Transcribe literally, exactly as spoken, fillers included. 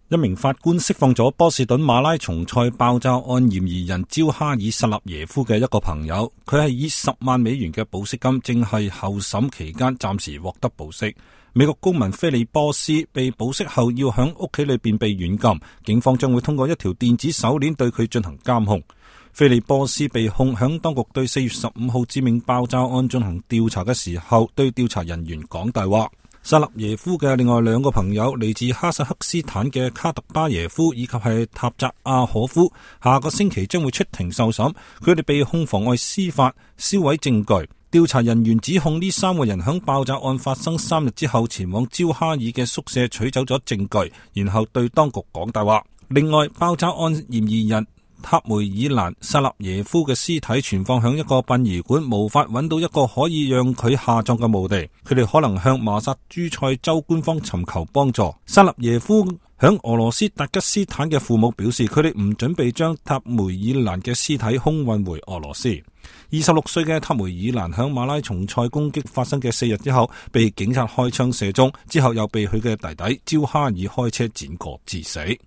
一名法官釋放咗波士頓馬拉松賽爆炸案嫌疑人焦哈爾薩納耶夫嘅一個朋友，佢係以十萬美元嘅保釋金，正係候審期間暫時獲得保釋。美國公民菲利波斯被保釋後要響屋企裏邊被軟禁，警方將會通過一條電子手鏈對佢進行監控。菲利波斯被控響當局對四月十五號致命爆炸案進行調查嘅時候，對調查人員講大話。薩納耶夫嘅另外兩個朋友嚟自哈薩克斯坦嘅卡特巴耶夫以及係塔扎阿可夫，下個星期將會出庭受審，佢哋被控妨礙司法、銷毀證據。調查人員指控呢三個人響爆炸案發生三日之後前往焦哈爾嘅宿舍取走咗證據，然後對當局講大話。另外，爆炸案嫌疑人塔梅爾蘭薩納耶夫嘅屍體存放響一個殯儀館，無法揾到一個可以讓佢下葬嘅墓地，佢哋可能向馬薩諸塞州官方尋求幫助。薩納耶夫響俄羅斯達吉斯坦嘅父母表示，佢哋唔準備將塔梅爾蘭嘅屍體空運回俄羅斯。二十六歲嘅塔梅爾蘭響馬拉松賽攻擊發生嘅四日之後，被警察開槍射中，之後又被佢嘅弟弟焦哈爾開車輾過致死。